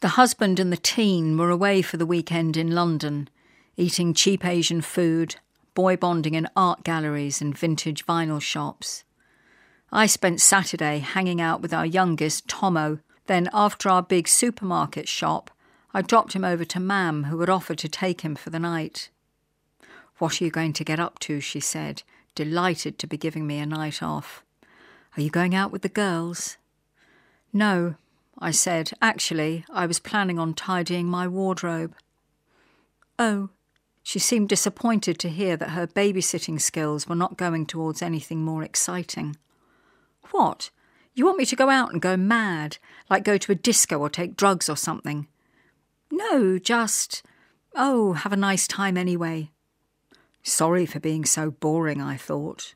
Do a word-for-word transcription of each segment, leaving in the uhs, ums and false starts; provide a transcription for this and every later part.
The husband and the teen were away for the weekend in London, eating cheap Asian food, boy bonding in art galleries and vintage vinyl shops. I spent Saturday hanging out with our youngest, Tomo. Then, after our big supermarket shop, I dropped him over to Mam, who had offered to take him for the night. "What are you going to get up to?" she said, delighted to be giving me a night off. "Are you going out with the girls?" "No," I said. "Actually, I was planning on tidying my wardrobe." "Oh." She seemed disappointed to hear that her babysitting skills were not going towards anything more exciting. "What? You want me to go out and go mad, like go to a disco or take drugs or something?" "No, just... oh, have a nice time anyway." Sorry for being so boring, I thought.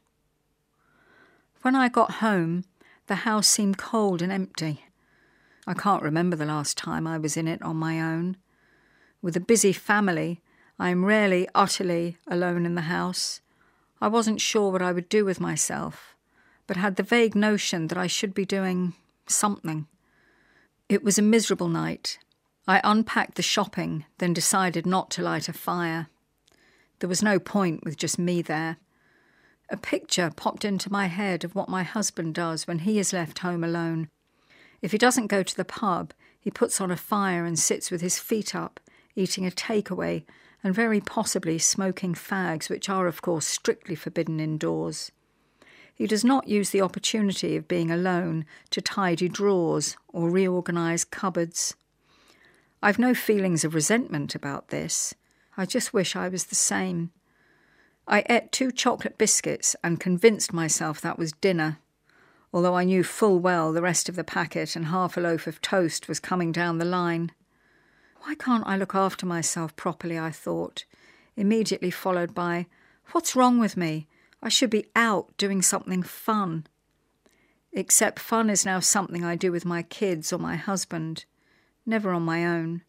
When I got home, the house seemed cold and empty. I can't remember the last time I was in it on my own. With a busy family, I am rarely utterly alone in the house. I wasn't sure what I would do with myself, but had the vague notion that I should be doing something. It was a miserable night. I unpacked the shopping, then decided not to light a fire. There was no point with just me there. A picture popped into my head of what my husband does when he is left home alone. If he doesn't go to the pub, he puts on a fire and sits with his feet up, eating a takeaway and very possibly smoking fags, which are, of course, strictly forbidden indoors. He does not use the opportunity of being alone to tidy drawers or reorganise cupboards. I've no feelings of resentment about this. I just wish I was the same. I ate two chocolate biscuits and convinced myself that was dinner, although I knew full well the rest of the packet and half a loaf of toast was coming down the line. Why can't I look after myself properly, I thought, immediately followed by, what's wrong with me? I should be out doing something fun. Except fun is now something I do with my kids or my husband, never on my own.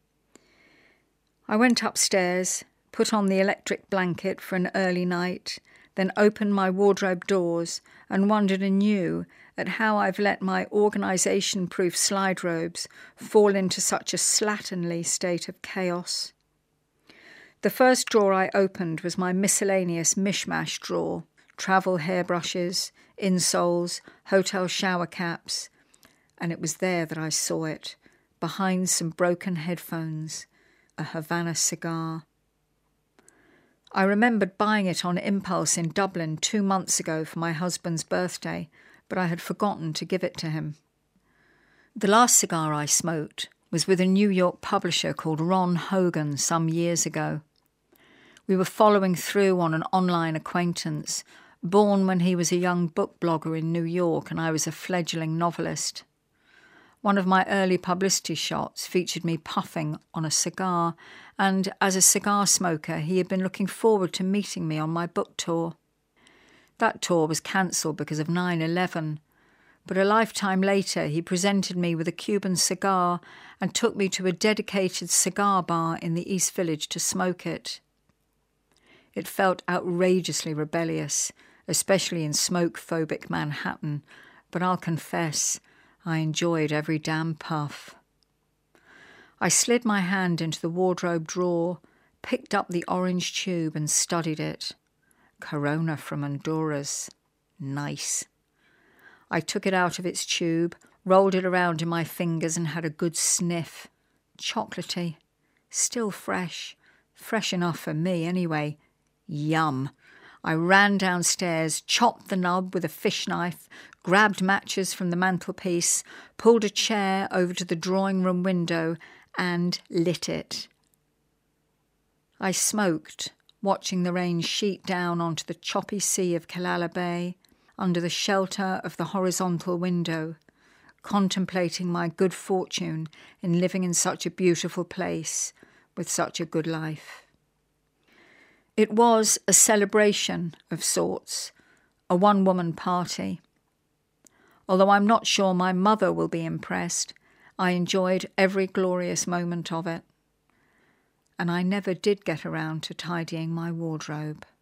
I went upstairs, put on the electric blanket for an early night, then opened my wardrobe doors and wondered anew at how I've let my organisation-proof slide robes fall into such a slatternly state of chaos. The first drawer I opened was my miscellaneous mishmash drawer, travel hairbrushes, insoles, hotel shower caps, and it was there that I saw it, behind some broken headphones, a Havana cigar. I remembered buying it on impulse in Dublin two months ago for my husband's birthday, but I had forgotten to give it to him. The last cigar I smoked was with a New York publisher called Ron Hogan some years ago. We were following through on an online acquaintance, born when he was a young book blogger in New York and I was a fledgling novelist. One of my early publicity shots featured me puffing on a cigar, and as a cigar smoker, he had been looking forward to meeting me on my book tour. That tour was cancelled because of nine eleven, but a lifetime later he presented me with a Cuban cigar and took me to a dedicated cigar bar in the East Village to smoke it. It felt outrageously rebellious, especially in smoke-phobic Manhattan, but I'll confess, I enjoyed every damn puff. I slid my hand into the wardrobe drawer, picked up the orange tube and studied it. Corona from Honduras. Nice. I took it out of its tube, rolled it around in my fingers and had a good sniff. Chocolatey. Still fresh. Fresh enough for me anyway. Yum. I ran downstairs, chopped the nub with a fish knife, grabbed matches from the mantelpiece, pulled a chair over to the drawing room window and lit it. I smoked, watching the rain sheet down onto the choppy sea of Killala Bay, under the shelter of the horizontal window, contemplating my good fortune in living in such a beautiful place with such a good life. It was a celebration of sorts, a one-woman party. Although I'm not sure my mother will be impressed, I enjoyed every glorious moment of it. And I never did get around to tidying my wardrobe.